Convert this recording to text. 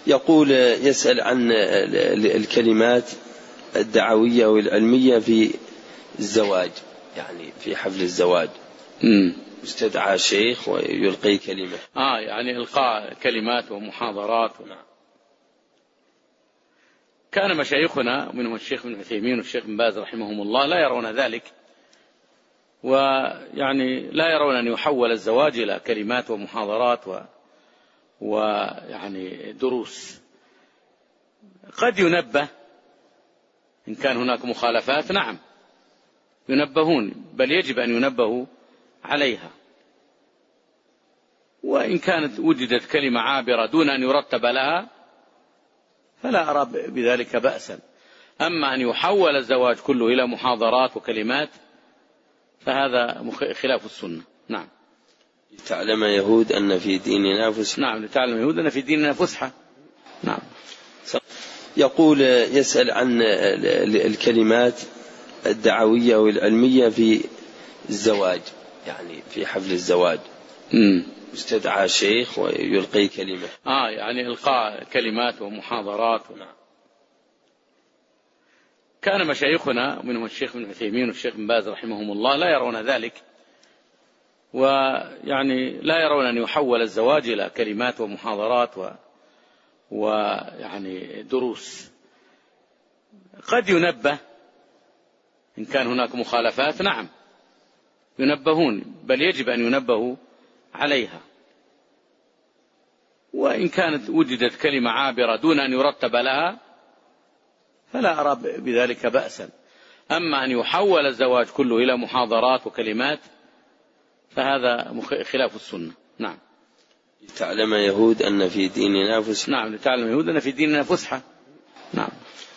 يقول يسأل عن الكلمات الدعوية والعلمية في الزواج، يعني في حفل الزواج يستدعى شيخ ويلقي كلمة. يعني إلقاء كلمات ومحاضرات. كان مشايخنا منهم الشيخ ابن عثيمين والشيخ ابن باز رحمهم الله لا يرون ذلك، ويعني لا يرون أن يحول الزواج إلى كلمات ومحاضرات ويعني دروس. قد ينبه إن كان هناك مخالفات، نعم ينبهون، بل يجب أن ينبهوا عليها. وإن كانت وجدت كلمة عابرة دون أن يرتب لها فلا أرى بذلك بأسا. أما أن يحول الزواج كله إلى محاضرات وكلمات فهذا خلاف السنة. نعم. لتعلم يهود أن في ديننا فسحة. نعم، لتعلم يهود أن في ديننا فسحة. نعم. يقول يسأل عن الكلمات الدعوية والعلمية في الزواج، يعني في حفل الزواج يستدعى شيخ ويلقي كلمة. يعني إلقاء كلمات ومحاضرات. كان مشايخنا منهم الشيخ ابن عثيمين والشيخ ابن باز رحمهم الله لا يرون ذلك، ويعني لا يرون أن يحول الزواج إلى كلمات ومحاضرات ويعني دروس. قد ينبه إن كان هناك مخالفات، نعم ينبهون، بل يجب أن ينبهوا عليها. وإن كانت وجدت كلمة عابرة دون أن يرتب لها فلا أرى بذلك بأسا. أما أن يحول الزواج كله إلى محاضرات وكلمات فهذا خلاف السنة. نعم. لتعلم يهود أن في ديننا فسحة. نعم، لتعلم يهود أن في ديننا فسحة. نعم.